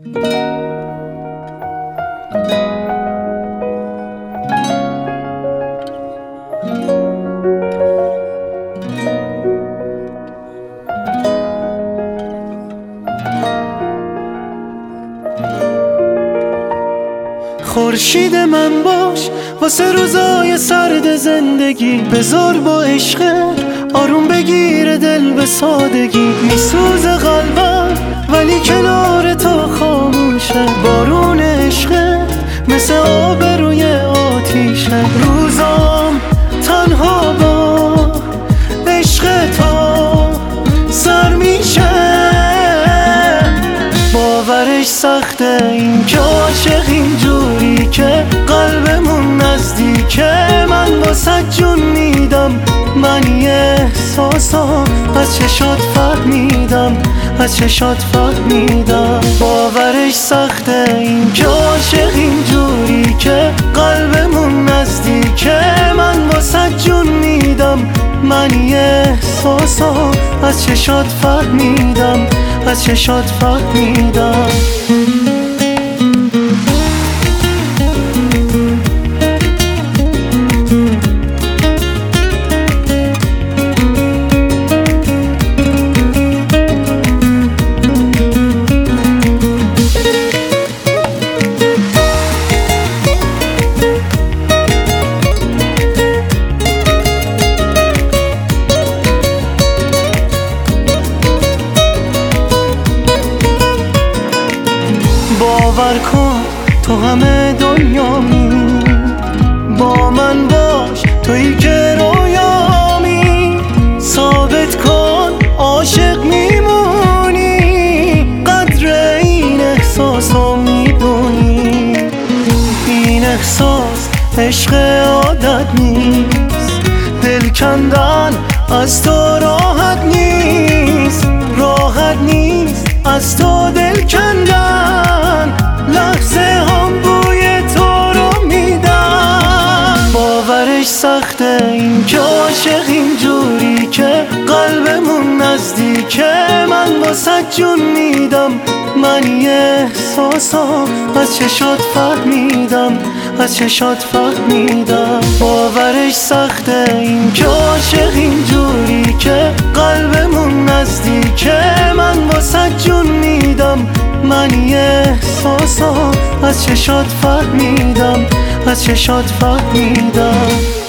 خورشید من باش واسه روزای سرد زندگی، بذار با عشقت آروم بگیره دل به سادگی. میسوزه قلبم ولی کنار تو خاموشه، بارون عشقت مثل آب روی آتیشه. روزام تنها با عشق تو سر میشه، باورش سخته این که عاشق اینجوری که قلبمون نزدیکه. من واسه جون میدم، من یه احساسم از چشات فهمیدم، از چشات فهمیدم. باورش سخته این که عاشق اینجوری که قلبمون نزدیکه. من واسه جون میدم، من یه احساسم از چشات فهمیدم، از چشات فهمیدم. باور کن تو همه دنیامی، با من باش تویی که رویامی. ثابت کن عاشق میمونی، قدر این احساسو میدونی. این احساس عشق عادت نیست، دل کندن از تو راحت نیست، راحت نیست از تو دل کندن. لحظه هم بوی تو رو میدم، باورش سخته این که عاشق اینجوری که قلبمون نزدیکه. من واسه جون میدم، من یه احساسم از چشات فهمیدم، از چشات فهمیدم. باورش سخته این که عاشق اینجوری که قلبمون نزدیکه. من واسه جون میدم، من یه احساسم از چشات فهمیدم، از چشات فهمیدم.